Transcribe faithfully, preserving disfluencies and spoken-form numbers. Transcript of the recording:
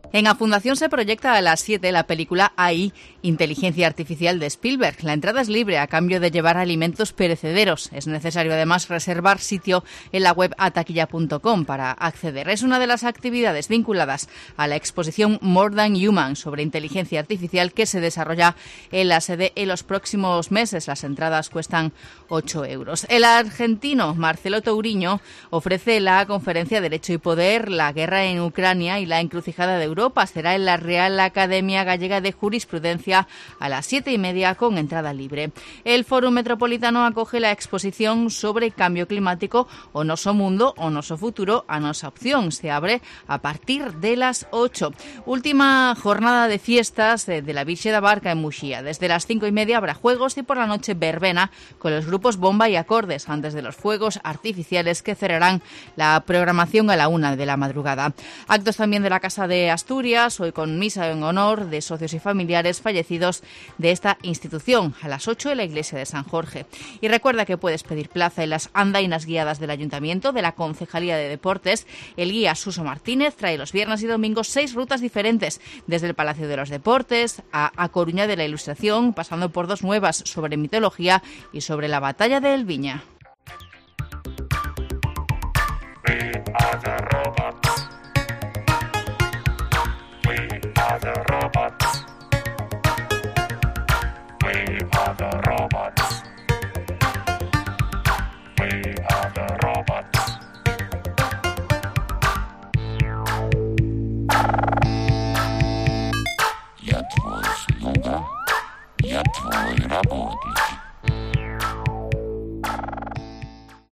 En A Fundación se proyecta a las siete la película A I, Inteligencia Artificial de Spielberg. La entrada es libre a cambio de llevar alimentos perecederos. Es necesario además reservar sitio en la web ataquilla punto com para acceder. Es una de las actividades vinculadas a la exposición More Than Human sobre inteligencia artificial que se desarrolla en la sede en los próximos meses. Las entradas cuestan ocho euros. El argentino Marcelo Touriño ofrece la conferencia Derecho y Poder, la guerra en Ucrania y la encrucijada de Europa. Será en la Real Academia Gallega de Jurisprudencia a las siete y media con entrada libre. El Foro Metropolitano acoge la exposición sobre cambio climático O Noso Mundo, O Noso Futuro, a Nosa Opción. Se abre a partir de las ocho. Última jornada de fiestas de la Virxe da Barca en Muxía. Desde las cinco y media habrá juegos y por la noche verbena con los grupos Bomba y Acordes antes de los fuegos artificiales que cerrarán la programación a la una de la madrugada. Actos también de la Casa de Asturias, hoy con misa en honor de socios y familiares fallecidos de esta institución, a las ocho en la iglesia de San Jorge. Y recuerda que puedes pedir plaza en las andainas guiadas del Ayuntamiento, de la Concejalía de Deportes. El guía Suso Martínez trae los viernes y domingos seis rutas diferentes, desde el Palacio de los Deportes a A Coruña de la Ilustración, pasando por dos nuevas sobre mitología y sobre la batalla de Elviña. We are the robot.